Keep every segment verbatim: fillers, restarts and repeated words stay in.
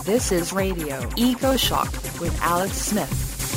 This is Radio Eco Shock with Alex Smith.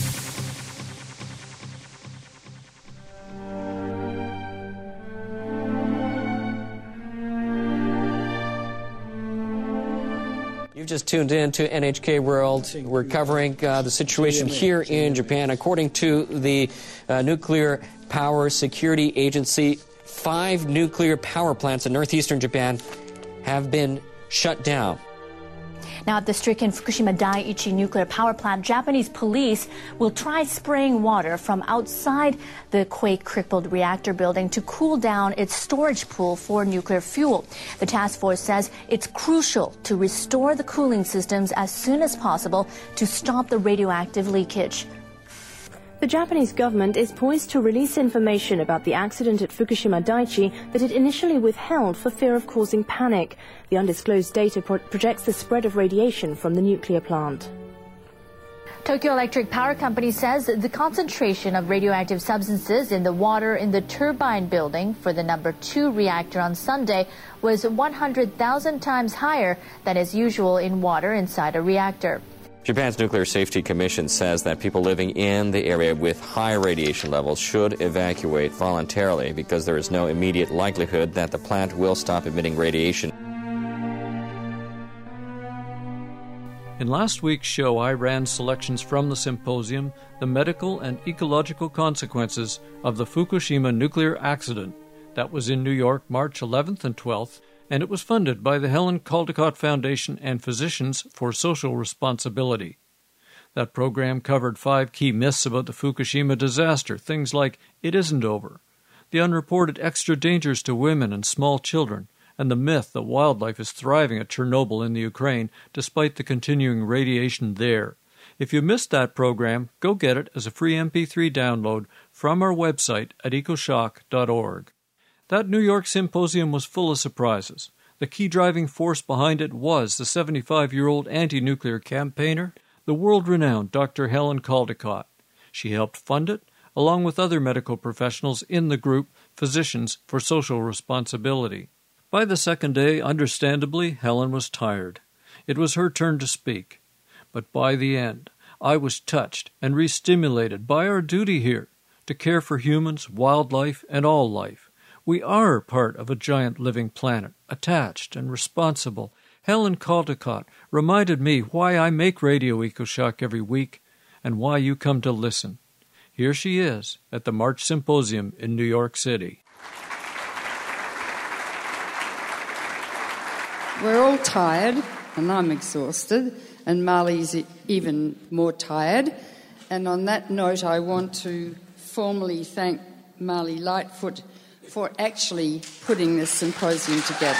You've just tuned in to N H K World. We're covering uh, the situation here in Japan. According to the uh, Nuclear Power Security Agency, five nuclear power plants in northeastern Japan have been shut down. Now, at the stricken Fukushima Daiichi nuclear power plant, Japanese police will try spraying water from outside the quake-crippled reactor building to cool down its storage pool for nuclear fuel. The task force says it's crucial to restore the cooling systems as soon as possible to stop the radioactive leakage. The Japanese government is poised to release information about the accident at Fukushima Daiichi that it initially withheld for fear of causing panic. The undisclosed data pro- projects the spread of radiation from the nuclear plant. Tokyo Electric Power Company says the concentration of radioactive substances in the water in the turbine building for the number two reactor on Sunday was one hundred thousand times higher than is usual in water inside a reactor. Japan's Nuclear Safety Commission says that people living in the area with high radiation levels should evacuate voluntarily because there is no immediate likelihood that the plant will stop emitting radiation. In last week's show, I ran selections from the symposium, The Medical and Ecological Consequences of the Fukushima Nuclear Accident. That was in New York, March eleventh and twelfth, and it was funded by the Helen Caldicott Foundation and Physicians for Social Responsibility. That program covered five key myths about the Fukushima disaster, things like it isn't over, the unreported extra dangers to women and small children, and the myth that wildlife is thriving at Chernobyl in the Ukraine despite the continuing radiation there. If you missed that program, go get it as a free M P three download from our website at ecoshock dot org. That New York symposium was full of surprises. The key driving force behind it was the seventy-five-year-old anti-nuclear campaigner, the world-renowned Doctor Helen Caldicott. She helped fund it, along with other medical professionals in the group Physicians for Social Responsibility. By the second day, understandably, Helen was tired. It was her turn to speak. But by the end, I was touched and re-stimulated by our duty here to care for humans, wildlife, and all life. We are part of a giant living planet, attached and responsible. Helen Caldicott reminded me why I make Radio EcoShock every week and why you come to listen. Here she is at the March Symposium in New York City. We're all tired, and I'm exhausted, and Marley's even more tired. And on that note, I want to formally thank Marley Lightfoot for actually putting this symposium together.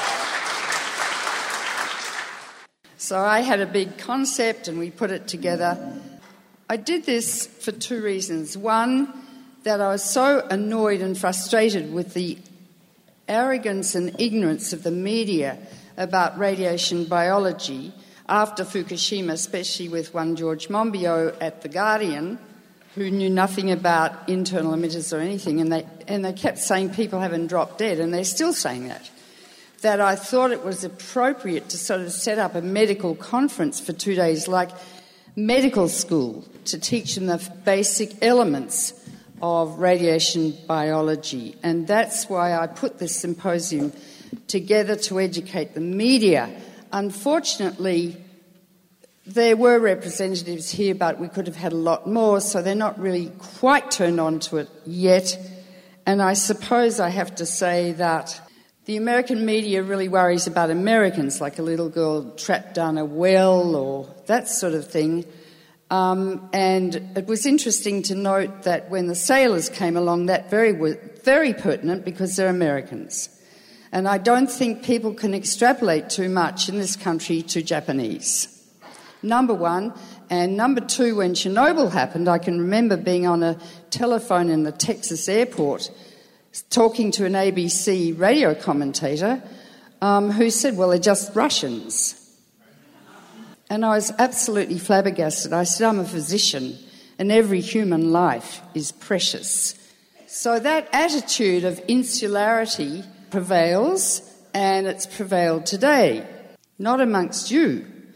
So I had a big concept and we put it together. I did this for two reasons. One, that I was so annoyed and frustrated with the arrogance and ignorance of the media about radiation biology after Fukushima, especially with one George Monbiot at The Guardian, who knew nothing about internal emitters or anything, and they and they kept saying people haven't dropped dead, and they're still saying that. That I thought it was appropriate to sort of set up a medical conference for two days, like medical school, to teach them the basic elements of radiation biology. And that's why I put this symposium together, to educate the media. Unfortunately, there were representatives here, but we could have had a lot more, so they're not really quite turned on to it yet. And I suppose I have to say that the American media really worries about Americans, like a little girl trapped down a well or that sort of thing. Um, and it was interesting to note that when the sailors came along, that very was very pertinent because they're Americans. And I don't think people can extrapolate too much in this country to Japanese. Number one. And number two, when Chernobyl happened, I can remember being on a telephone in the Texas airport talking to an A B C radio commentator um, who said, well, they're just Russians. And I was absolutely flabbergasted. I said, I'm a physician and every human life is precious. So that attitude of insularity prevails, and it's prevailed today. Not amongst you,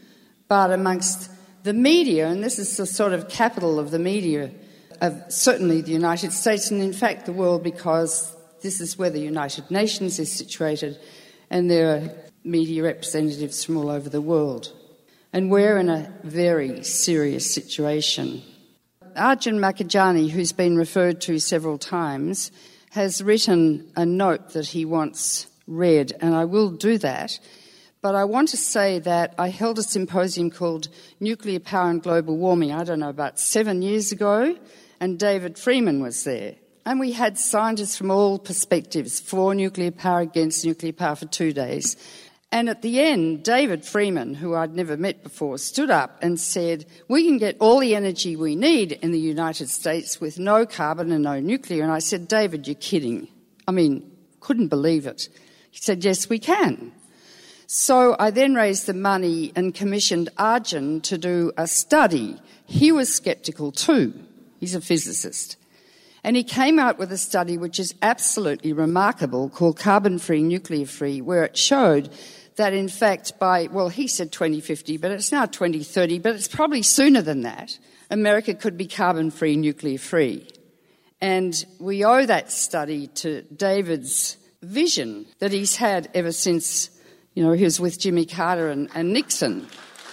But amongst the media, and this is the sort of capital of the media, of certainly the United States, and in fact the world, because this is where the United Nations is situated, and there are media representatives from all over the world. And we're in a very serious situation. Arjun Makhijani, who's been referred to several times, has written a note that he wants read, and I will do that. But I want to say that I held a symposium called Nuclear Power and Global Warming, I don't know, about seven years ago, and David Freeman was there. And we had scientists from all perspectives, for nuclear power, against nuclear power, for two days. And at the end, David Freeman, who I'd never met before, stood up and said, we can get all the energy we need in the United States with no carbon and no nuclear. And I said, David, you're kidding. I mean, couldn't believe it. He said, yes, we can. So I then raised the money and commissioned Arjun to do a study. He was sceptical too. He's a physicist. And he came out with a study which is absolutely remarkable called Carbon-Free, Nuclear-Free, where it showed that in fact by, well, he said twenty fifty, but it's now twenty thirty, but it's probably sooner than that, America could be carbon-free, nuclear-free. And we owe that study to David's vision that he's had ever since, you know, he was with Jimmy Carter and, and Nixon.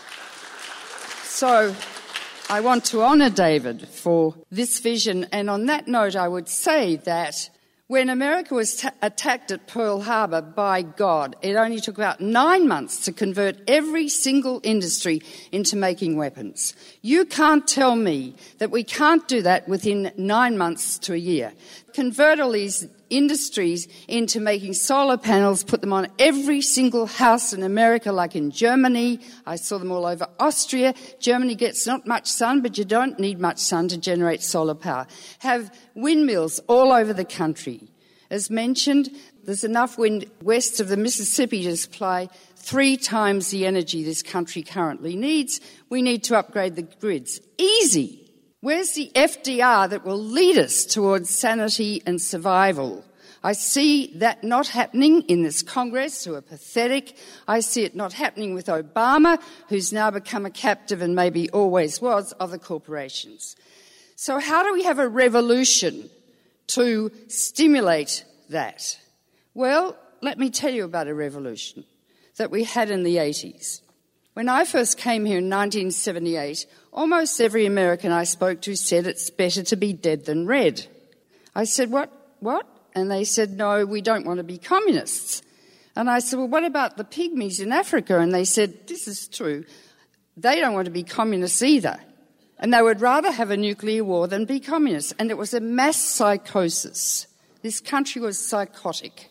So I want to honour David for this vision. And on that note, I would say that when America was ta- attacked at Pearl Harbor, by God, it only took about nine months to convert every single industry into making weapons. You can't tell me that we can't do that within nine months to a year. Convert all these industries into making solar panels, put them on every single house in America, like in Germany. I saw them all over Austria. Germany gets not much sun, but you don't need much sun to generate solar power. Have windmills all over the country. As mentioned, there's enough wind west of the Mississippi to supply three times the energy this country currently needs. We need to upgrade the grids. Easy. Where's the F D R that will lead us towards sanity and survival? I see that not happening in this Congress, who are pathetic. I see it not happening with Obama, who's now become a captive and maybe always was of the corporations. So how do we have a revolution to stimulate that? Well, let me tell you about a revolution that we had in the eighties. When I first came here in nineteen seventy-eight, almost every American I spoke to said it's better to be dead than red. I said, what? What? And they said, no, we don't want to be communists. And I said, well, what about the pygmies in Africa? And they said, this is true. They don't want to be communists either. And they would rather have a nuclear war than be communists. And it was a mass psychosis. This country was psychotic.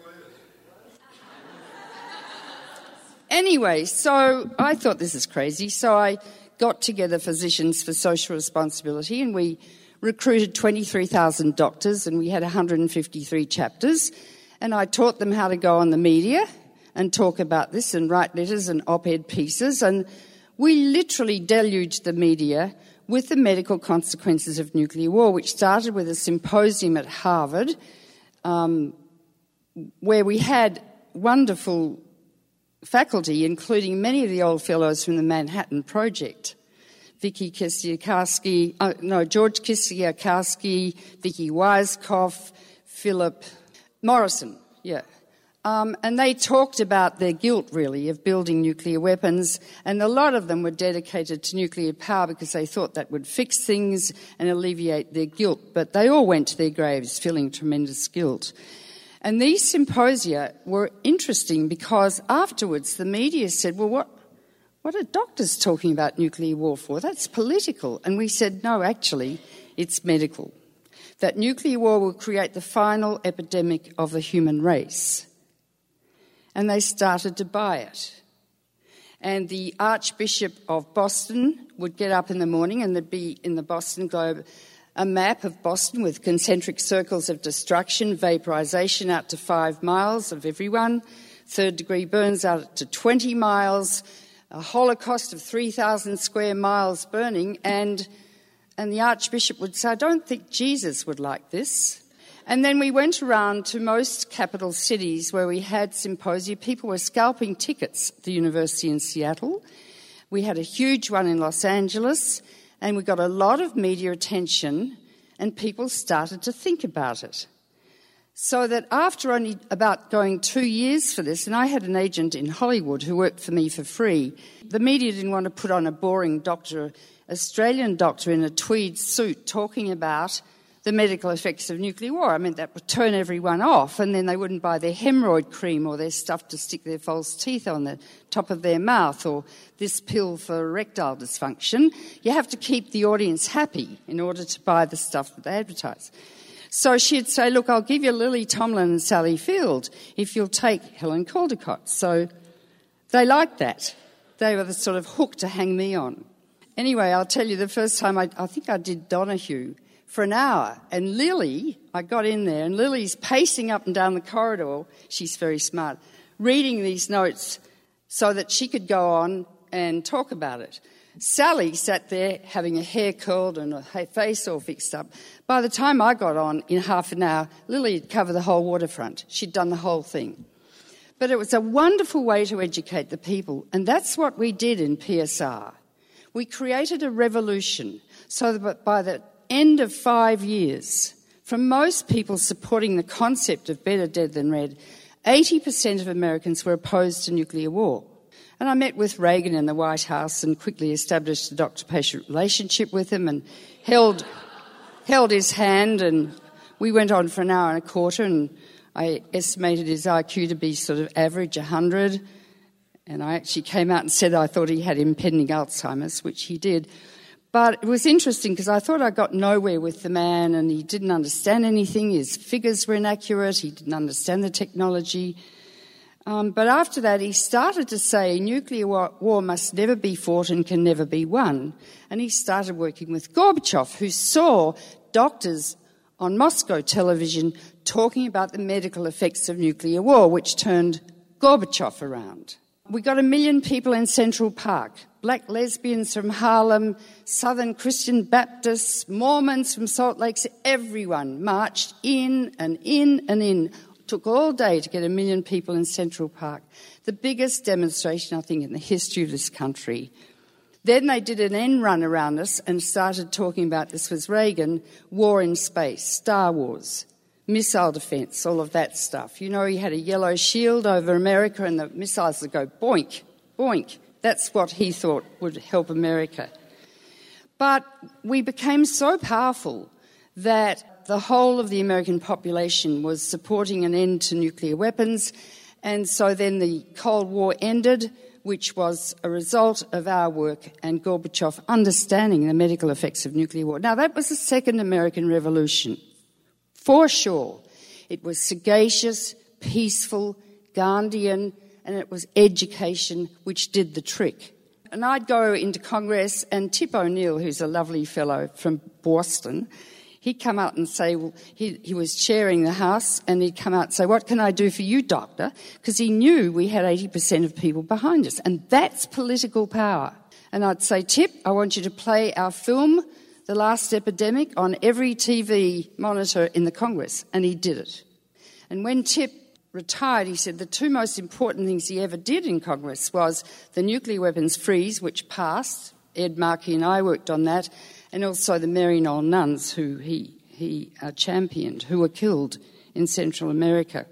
Anyway, so I thought this is crazy. So I got together Physicians for Social Responsibility, and we recruited twenty-three thousand doctors, and we had one hundred fifty-three chapters. And I taught them how to go on the media and talk about this and write letters and op-ed pieces. And we literally deluged the media with the medical consequences of nuclear war, which started with a symposium at Harvard, um, where we had wonderful faculty, including many of the old fellows from the Manhattan Project. Vicky Kisiakowski, uh, no, George Kisiakowski, Vicky Weiskopf, Philip Morrison, yeah. Um, and they talked about their guilt, really, of building nuclear weapons, and a lot of them were dedicated to nuclear power because they thought that would fix things and alleviate their guilt. But they all went to their graves feeling tremendous guilt. And these symposia were interesting because afterwards the media said, well, what, what are doctors talking about nuclear war for? That's political. And we said, no, actually, it's medical. That nuclear war will create the final epidemic of the human race. And they started to buy it. And the Archbishop of Boston would get up in the morning and there'd be in the Boston Globe a map of Boston with concentric circles of destruction, vaporization out to five miles of everyone, third degree burns out to twenty miles, a holocaust of three thousand square miles burning, and, and the Archbishop would say, I don't think Jesus would like this. And then we went around to most capital cities where we had symposia. People were scalping tickets at the University in Seattle. We had a huge one in Los Angeles, and we got a lot of media attention, and people started to think about it. So that after only about going two years for this, and I had an agent in Hollywood who worked for me for free, the media didn't want to put on a boring doctor, Australian doctor in a tweed suit talking about the medical effects of nuclear war. I mean, that would turn everyone off, and then they wouldn't buy their hemorrhoid cream or their stuff to stick their false teeth on the top of their mouth or this pill for erectile dysfunction. You have to keep the audience happy in order to buy the stuff that they advertise. So she'd say, look, I'll give you Lily Tomlin and Sally Field if you'll take Helen Caldicott. So they liked that. They were the sort of hook to hang me on. Anyway, I'll tell you, the first time I, I think I did Donahue for an hour, and Lily, I got in there, and Lily's pacing up and down the corridor, she's very smart, reading these notes so that she could go on and talk about it. Sally sat there having her hair curled and her face all fixed up. By the time I got on, in half an hour, Lily had covered the whole waterfront. She'd done the whole thing. But it was a wonderful way to educate the people, and that's what we did in P S R. We created a revolution so that by the end of five years, from most people supporting the concept of better dead than red, eighty percent of Americans were opposed to nuclear war. And I met with Reagan in the White House and quickly established a doctor-patient relationship with him and held, held his hand, and we went on for an hour and a quarter, and I estimated his I Q to be sort of average one hundred, and I actually came out and said I thought he had impending Alzheimer's, which he did. But it was interesting because I thought I got nowhere with the man, and he didn't understand anything. His figures were inaccurate. He didn't understand the technology. Um, but after that, he started to say nuclear war, war must never be fought and can never be won. And he started working with Gorbachev, who saw doctors on Moscow television talking about the medical effects of nuclear war, which turned Gorbachev around. We got a million people in Central Park, black lesbians from Harlem, Southern Christian Baptists, Mormons from Salt Lake City. Everyone marched in and in and in. It took all day to get a million people in Central Park. The biggest demonstration, I think, in the history of this country. Then they did an end run around us and started talking about, this was Reagan, war in space, Star Wars, missile defence, all of that stuff. You know, he had a yellow shield over America and the missiles would go boink, boink. That's what he thought would help America. But we became so powerful that the whole of the American population was supporting an end to nuclear weapons, and so then the Cold War ended, which was a result of our work and Gorbachev understanding the medical effects of nuclear war. Now, that was the second American Revolution. For sure, it was sagacious, peaceful, Gandhian, and it was education which did the trick. And I'd go into Congress, and Tip O'Neill, who's a lovely fellow from Boston, he'd come out and say, well, he, he was chairing the House, and he'd come out and say, what can I do for you, Doctor? Because he knew we had eighty percent of people behind us, and that's political power. And I'd say, Tip, I want you to play our film, The Last Epidemic, on every T V monitor in the Congress, and he did it. And when Tip retired, he said the two most important things he ever did in Congress was the nuclear weapons freeze, which passed. Ed Markey and I worked on that, and also the Maryknoll nuns, who he, he uh, championed, who were killed in Central America.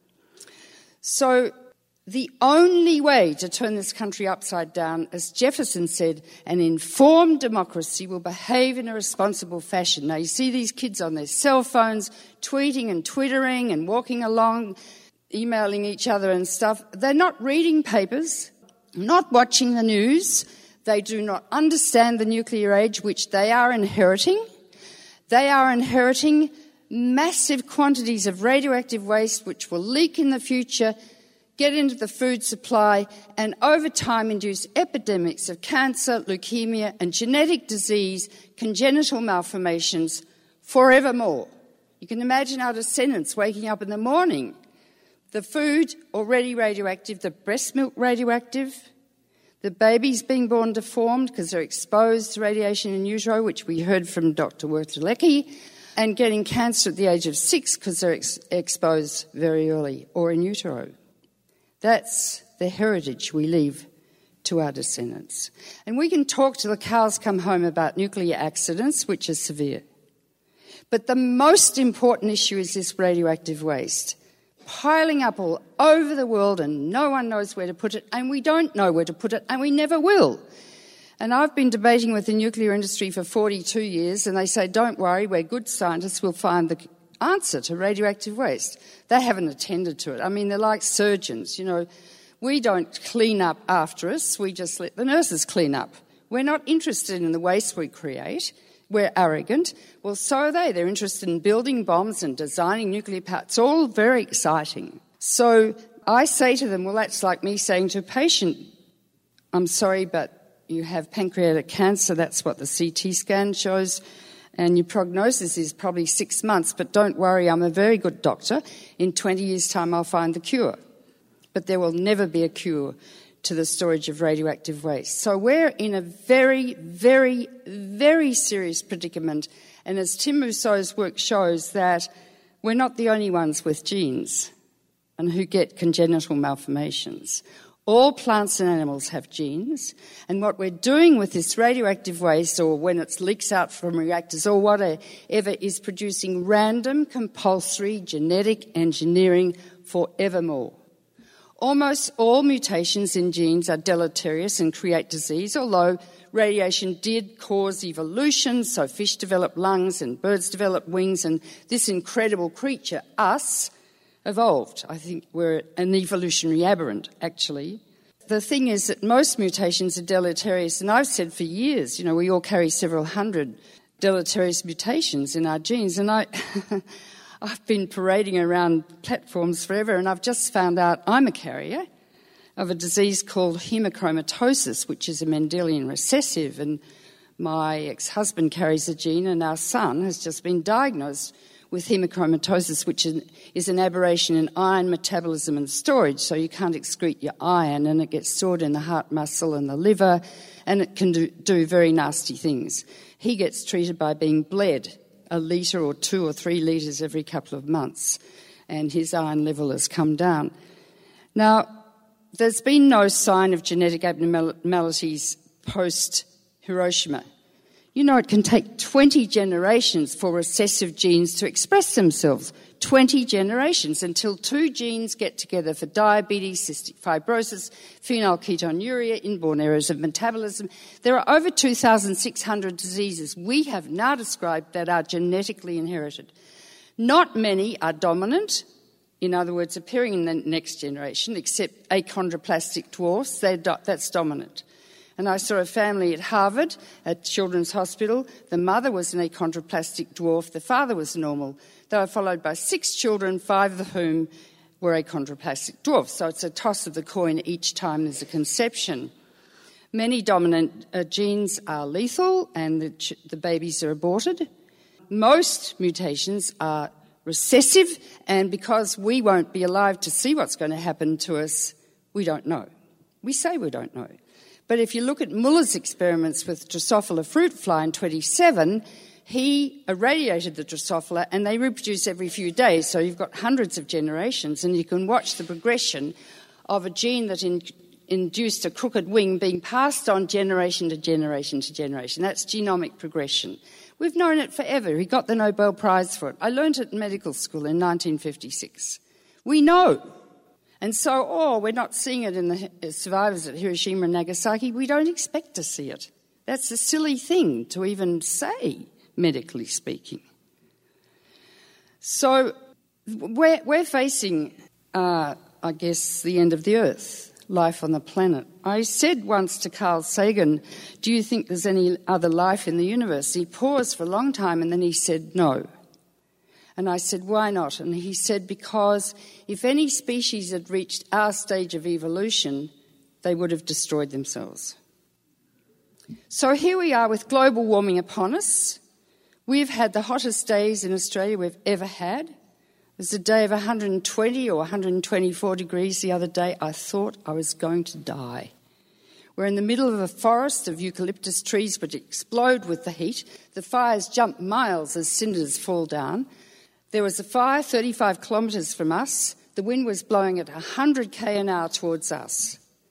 So the only way to turn this country upside down, as Jefferson said, an informed democracy will behave in a responsible fashion. Now, you see these kids on their cell phones, tweeting and twittering and walking along, emailing each other and stuff. They're not reading papers, not watching the news. They do not understand the nuclear age, which they are inheriting. They are inheriting massive quantities of radioactive waste, which will leak in the future, get into the food supply, and over time induce epidemics of cancer, leukemia, and genetic disease, congenital malformations, forevermore. You can imagine our descendants waking up in the morning. The food already radioactive, the breast milk radioactive, the babies being born deformed because they're exposed to radiation in utero, which we heard from Doctor Wertelecki, and getting cancer at the age of six because they're ex- exposed very early or in utero. That's the heritage we leave to our descendants. And we can talk till the cows come home about nuclear accidents, which are severe. But the most important issue is this radioactive waste, piling up all over the world and no one knows where to put it, and we don't know where to put it, and we never will. And I've been debating with the nuclear industry for forty-two years, and they say, don't worry, we're good scientists, we'll find the answer to radioactive waste. They haven't attended to it. I mean, they're like surgeons, you know. We don't clean up after us, we just let the nurses clean up. We're not interested in the waste we create. We're arrogant. Well, so are they. They're interested in building bombs and designing nuclear power. It's all very exciting. So I say to them, well, that's like me saying to a patient, I'm sorry, but you have pancreatic cancer. That's what the C T scan shows. And your prognosis is probably six months. But don't worry, I'm a very good doctor. In twenty years' time, I'll find the cure. But there will never be a cure to the storage of radioactive waste. So we're in a very, very, very serious predicament. And as Tim Mousseau's work shows, that we're not the only ones with genes and who get congenital malformations. All plants and animals have genes. And what we're doing with this radioactive waste, or when it leaks out from reactors or whatever, is producing random, compulsory genetic engineering forevermore. Almost all mutations in genes are deleterious and create disease, although radiation did cause evolution, so fish develop lungs and birds develop wings, and this incredible creature, us, evolved. I think we're an evolutionary aberrant, actually. The thing is that most mutations are deleterious, and I've said for years, you know, we all carry several hundred deleterious mutations in our genes, and I... I've been parading around platforms forever, and I've just found out I'm a carrier of a disease called hemochromatosis, which is a Mendelian recessive, and my ex-husband carries a gene, and our son has just been diagnosed with hemochromatosis, which is an aberration in iron metabolism and storage, so you can't excrete your iron, and it gets stored in the heart muscle and the liver, and it can do, do very nasty things. He gets treated by being bled a litre or two or three litres every couple of months, and his iron level has come down. Now, there's been no sign of genetic abnormalities post-Hiroshima. You know, it can take twenty generations for recessive genes to express themselves. twenty generations until two genes get together for diabetes, cystic fibrosis, phenylketonuria, inborn errors of metabolism. There are over two thousand six hundred diseases we have now described that are genetically inherited. Not many are dominant, in other words, appearing in the next generation, except achondroplastic dwarfs. Do- that's dominant. And I saw a family at Harvard, at Children's Hospital. The mother was an achondroplastic dwarf. The father was normal. They were followed by six children, five of whom were achondroplastic dwarfs. So it's a toss of the coin each time there's a conception. Many dominant uh, genes are lethal, and the, ch- the babies are aborted. Most mutations are recessive, and because we won't be alive to see what's going to happen to us, we don't know. We say we don't know. But if you look at Muller's experiments with Drosophila fruit fly in twenty-seven, he irradiated the Drosophila and they reproduce every few days. So you've got hundreds of generations, and you can watch the progression of a gene that in, induced a crooked wing being passed on generation to generation to generation. That's genomic progression. We've known it forever. He got the Nobel Prize for it. I learned it in medical school in nineteen fifty-six. We know. And so, oh, we're not seeing it in the survivors at Hiroshima and Nagasaki. We don't expect to see it. That's a silly thing to even say, medically speaking. So we're, we're facing, uh, I guess, the end of the earth, life on the planet. I said once to Carl Sagan, do you think there's any other life in the universe? He paused for a long time and then he said no. And I said, why not? And he said, because if any species had reached our stage of evolution, they would have destroyed themselves. So here we are with global warming upon us. We've had the hottest days in Australia we've ever had. It was a day of one hundred twenty or one hundred twenty-four degrees the other day. I thought I was going to die. We're in the middle of a forest of eucalyptus trees which explode with the heat. The fires jump miles as cinders fall down. There was a fire thirty-five kilometres from us. The wind was blowing at one hundred k an hour towards us.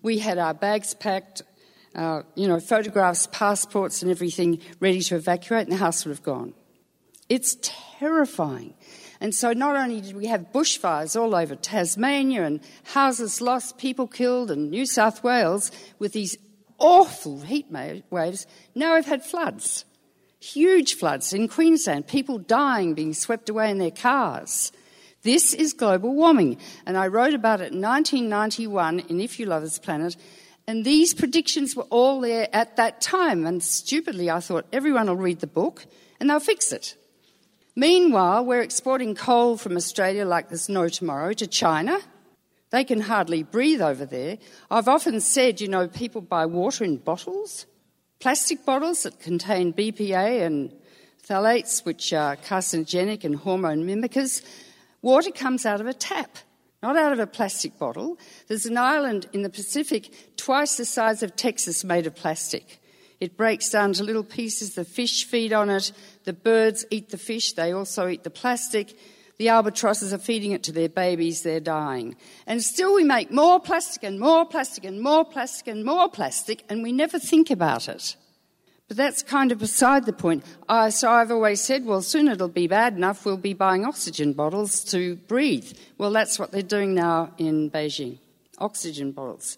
We had our bags packed, uh, you know, photographs, passports and everything ready to evacuate, and the house would have gone. It's terrifying. And so not only did we have bushfires all over Tasmania and houses lost, people killed, and New South Wales with these awful heat waves, now we've had floods. Huge floods in Queensland, people dying, being swept away in their cars. This is global warming, and I wrote about it in nineteen ninety-one in If You Love This Planet, and these predictions were all there at that time, and stupidly I thought everyone will read the book and they'll fix it. Meanwhile, we're exporting coal from Australia like there's no tomorrow to China. They can hardly breathe over there. I've often said, you know, people buy water in bottles, plastic bottles that contain B P A and phthalates, which are carcinogenic and hormone mimickers. Water comes out of a tap, not out of a plastic bottle. There's an island in the Pacific twice the size of Texas made of plastic. It breaks down to little pieces. The fish feed on it. The birds eat the fish. They also eat the plastic. The albatrosses are feeding it to their babies. They're dying. And still we make more plastic and more plastic and more plastic and more plastic, and we never think about it. But that's kind of beside the point. Uh, so I've always said, well, soon it'll be bad enough we'll be buying oxygen bottles to breathe. Well, that's what they're doing now in Beijing. Oxygen bottles.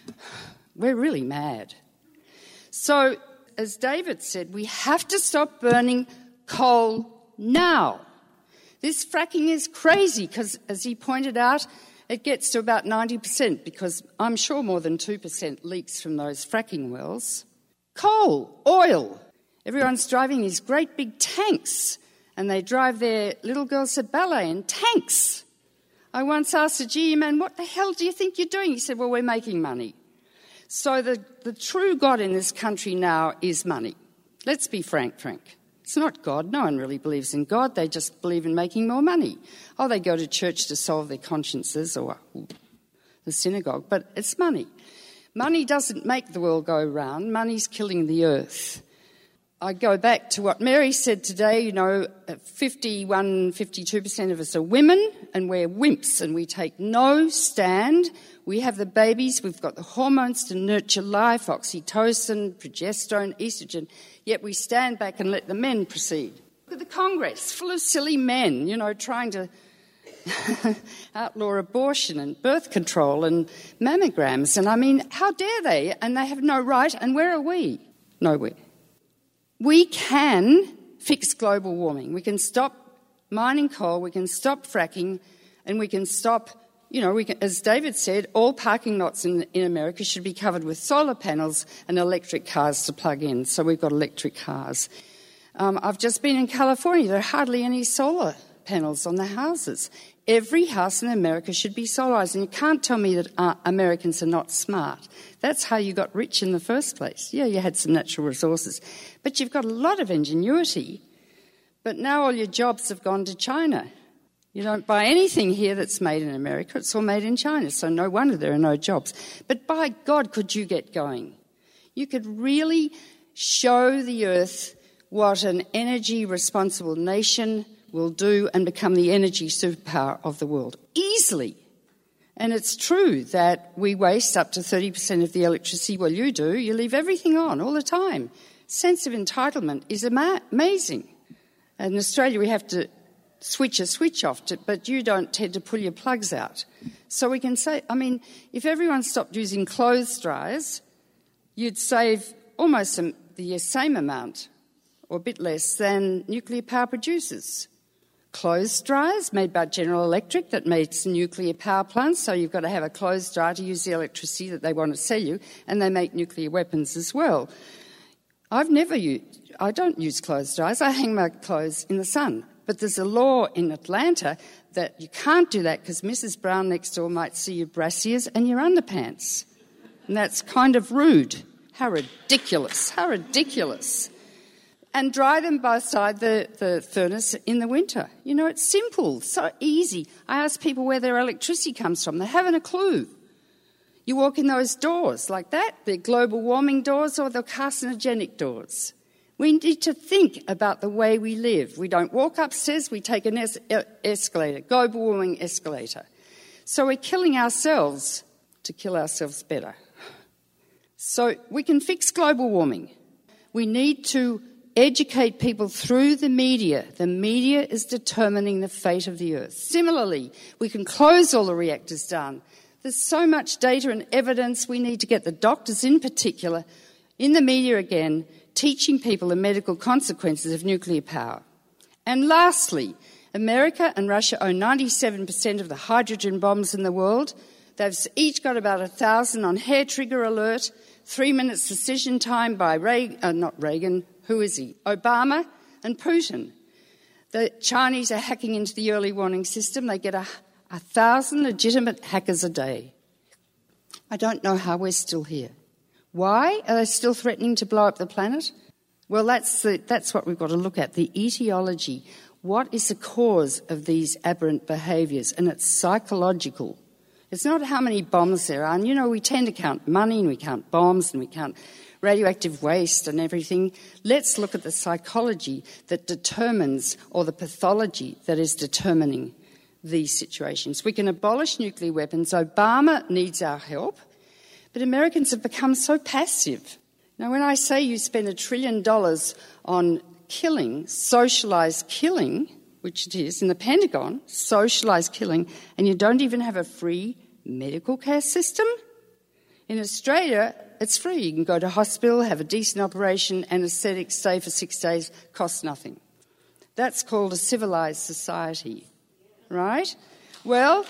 We're really mad. So, as David said, we have to stop burning coal now. This fracking is crazy because, as he pointed out, it gets to about ninety percent because I'm sure more than two percent leaks from those fracking wells. Coal, oil. Everyone's driving these great big tanks, and they drive their little girls to ballet in tanks. I once asked the G M man, what the hell do you think you're doing? He said, well, we're making money. So the, the true God in this country now is money. Let's be frank, Frank. It's not God. No one really believes in God. They just believe in making more money. Oh, they go to church to solve their consciences or the synagogue, but it's money. Money doesn't make the world go round. Money's killing the earth. I go back to what Mary said today, you know, fifty-one, fifty-two percent of us are women and we're wimps and we take no stand. We have the babies, we've got the hormones to nurture life, oxytocin, progesterone, estrogen, yet we stand back and let the men proceed. Look at the Congress, full of silly men, you know, trying to outlaw abortion and birth control and mammograms. And I mean, how dare they? And they have no right. And where are we? Nowhere. We can fix global warming. We can stop mining coal, we can stop fracking, and we can stop, you know, we can, as David said, all parking lots in, in America should be covered with solar panels and electric cars to plug in. So we've got electric cars. Um, I've just been in California. There are hardly any solar panels on the houses. Every house in America should be solarised, and you can't tell me that uh, Americans are not smart. That's how you got rich in the first place. Yeah, you had some natural resources, but you've got a lot of ingenuity. But now all your jobs have gone to China. You don't buy anything here that's made in America. It's all made in China, so no wonder there are no jobs. But by God, could you get going? You could really show the earth what an energy-responsible nation will do and become the energy superpower of the world easily. And it's true that we waste up to thirty percent of the electricity. Well, you do. You leave everything on all the time. Sense of entitlement is ama- amazing. And in Australia, we have to switch a switch off, to, but you don't tend to pull your plugs out. So we can say, I mean, if everyone stopped using clothes dryers, you'd save almost some, the same amount or a bit less than nuclear power producers. Clothes dryers made by General Electric that makes nuclear power plants, so you've got to have a clothes dryer to use the electricity that they want to sell you, and they make nuclear weapons as well. I've never used, I don't use clothes dryers, I hang my clothes in the sun. But there's a law in Atlanta that you can't do that because Missus Brown next door might see your brassieres and your underpants. And that's kind of rude. How ridiculous, how ridiculous. And dry them beside the, the furnace in the winter. You know, it's simple, so easy. I ask people where their electricity comes from. They haven't a clue. You walk in those doors like that, they're global warming doors or they're carcinogenic doors. We need to think about the way we live. We don't walk upstairs, we take an es- escalator, global warming escalator. So we're killing ourselves to kill ourselves better. So we can fix global warming. We need to educate people through the media. The media is determining the fate of the Earth. Similarly, we can close all the reactors down. There's so much data and evidence. We need to get the doctors in particular in the media again, teaching people the medical consequences of nuclear power. And lastly, America and Russia own ninety-seven percent of the hydrogen bombs in the world. They've each got about a thousand on hair trigger alert, three minutes decision time by Reagan, uh, not Reagan, who is he? Obama and Putin. The Chinese are hacking into the early warning system. They get a, a thousand legitimate hackers a day. I don't know how we're still here. Why are they still threatening to blow up the planet? Well, that's, the, that's what we've got to look at, the etiology. What is the cause of these aberrant behaviours? And it's psychological. It's not how many bombs there are. And, you know, we tend to count money and we count bombs and we count radioactive waste and everything. Let's look at the psychology that determines, or the pathology that is determining these situations. We can abolish nuclear weapons. Obama needs our help. But Americans have become so passive. Now, when I say you spend a trillion dollars on killing, socialised killing, which it is in the Pentagon, socialised killing, and you don't even have a free medical care system? In Australia, it's free. You can go to hospital, have a decent operation, anaesthetic, stay for six days, costs nothing. That's called a civilised society, right? Well,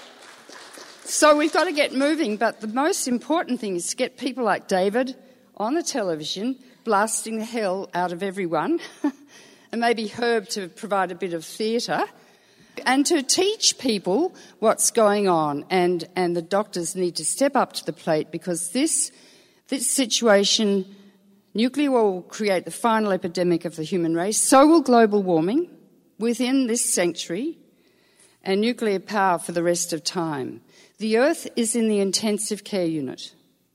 so we've got to get moving, but the most important thing is to get people like David on the television blasting the hell out of everyone, and maybe Herb to provide a bit of theatre, and to teach people what's going on. And, and the doctors need to step up to the plate, because this, this situation, nuclear war will create the final epidemic of the human race. So will global warming within this century, and nuclear power for the rest of time. The Earth is in the intensive care unit,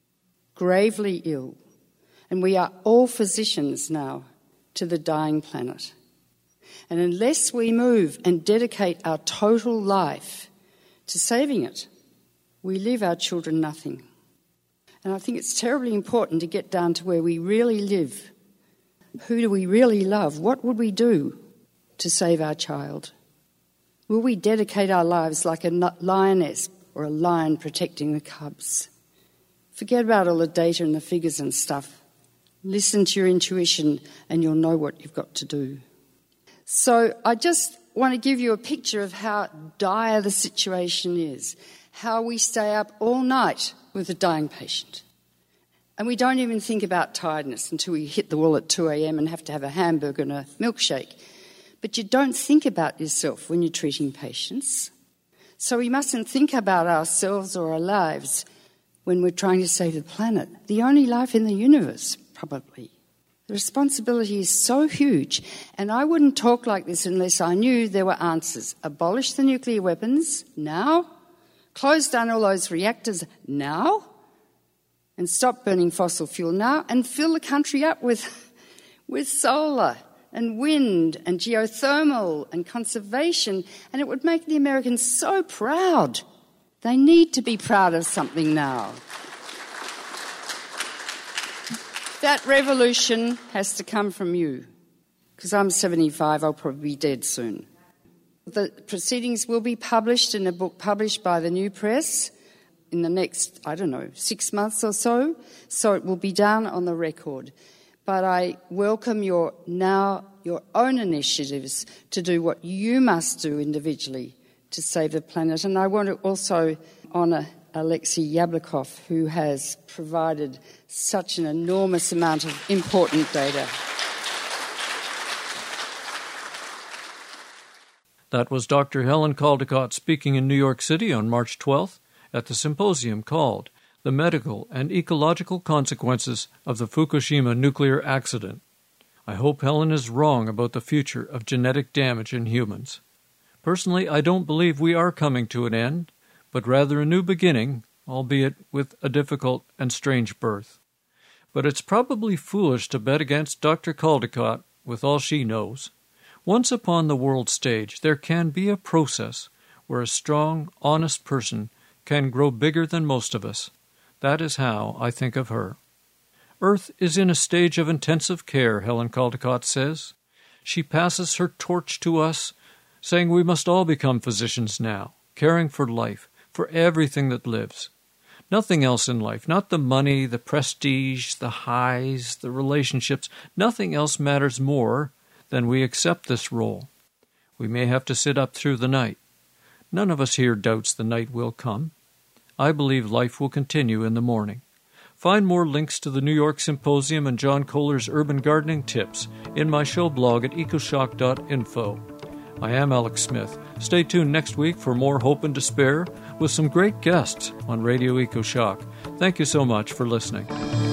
gravely ill, and we are all physicians now to the dying planet. And unless we move and dedicate our total life to saving it, we leave our children nothing. And I think it's terribly important to get down to where we really live. Who do we really love? What would we do to save our child? Will we dedicate our lives like a lioness or a lion protecting the cubs? Forget about all the data and the figures and stuff. Listen to your intuition and you'll know what you've got to do. So I just want to give you a picture of how dire the situation is, how we stay up all night with a dying patient. And we don't even think about tiredness until we hit the wall at two a.m. and have to have a hamburger and a milkshake. But you don't think about yourself when you're treating patients. So we mustn't think about ourselves or our lives when we're trying to save the planet, the only life in the universe, probably. The responsibility is so huge, and I wouldn't talk like this unless I knew there were answers. Abolish the nuclear weapons now, close down all those reactors now, and stop burning fossil fuel now, and fill the country up with, with solar and wind and geothermal and conservation, and it would make the Americans so proud. They need to be proud of something now. That revolution has to come from you, because I'm seventy-five, I'll probably be dead soon. The proceedings will be published in a book published by the New Press in the next, I don't know, six months or so, so it will be down on the record. But I welcome your now your own initiatives to do what you must do individually to save the planet. And I want to also honour Alexei Yablokov, who has provided such an enormous amount of important data. That was Doctor Helen Caldicott speaking in New York City on March twelfth at the symposium called The Medical and Ecological Consequences of the Fukushima Nuclear Accident. I hope Helen is wrong about the future of genetic damage in humans. Personally, I don't believe we are coming to an end, but rather a new beginning, albeit with a difficult and strange birth. But it's probably foolish to bet against Doctor Caldicott with all she knows. Once upon the world stage, there can be a process where a strong, honest person can grow bigger than most of us. That is how I think of her. Earth is in a stage of intensive care, Helen Caldicott says. She passes her torch to us, saying we must all become physicians now, caring for life, for everything that lives. Nothing else in life, not the money, the prestige, the highs, the relationships, nothing else matters more than we accept this role. We may have to sit up through the night. None of us here doubts the night will come. I believe life will continue in the morning. Find more links to the New York Symposium and John Kohler's urban gardening tips in my show blog at ecoshock dot info. I am Alex Smith. Stay tuned next week for more hope and despair with some great guests on Radio EcoShock. Thank you so much for listening.